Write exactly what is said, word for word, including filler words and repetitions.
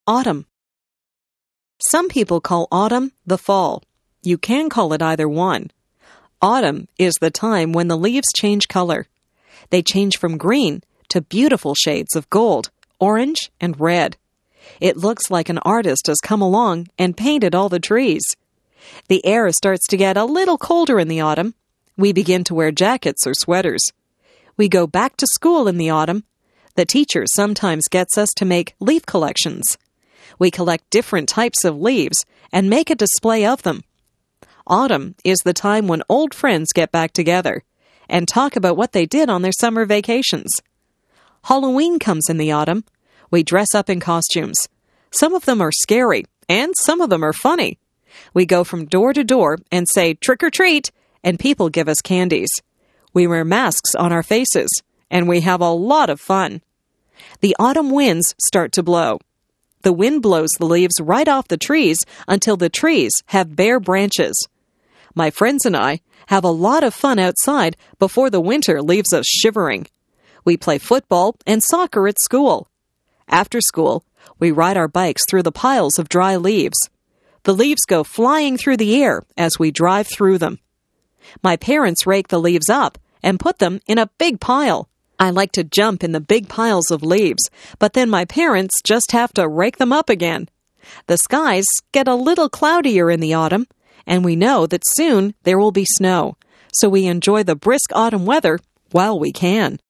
Autumn. Some people call autumn the fall. You can call it either one. Autumn is the time when the leaves change color. They change from green to beautiful shades of gold, orange, and red. It looks like an artist has come along and painted all the trees. The air starts to get a little colder in the autumn. We begin to wear jackets or sweaters. We go back to school in the autumn. The teacher sometimes gets us to make leaf collections. We collect different types of leaves and make a display of them. Autumn is the time when old friends get back together and talk about what they did on their summer vacations. Halloween comes in the autumn. We dress up in costumes. Some of them are scary, and some of them are funny. We go from door to door and say, "Trick or treat," and people give us candies. We wear masks on our faces, and we have a lot of fun. The autumn winds start to blow. The wind blows the leaves right off the trees until the trees have bare branches. My friends and I have a lot of fun outside before the winter leaves us shivering. We play football and soccer at school. After school, we ride our bikes through the piles of dry leaves. The leaves go flying through the air as we drive through them. My parents rake the leaves up and put them in a big pile. I like to jump in the big piles of leaves, but then my parents just have to rake them up again. The skies get a little cloudier in the autumn, and we know that soon there will be snow, so we enjoy the brisk autumn weather while we can.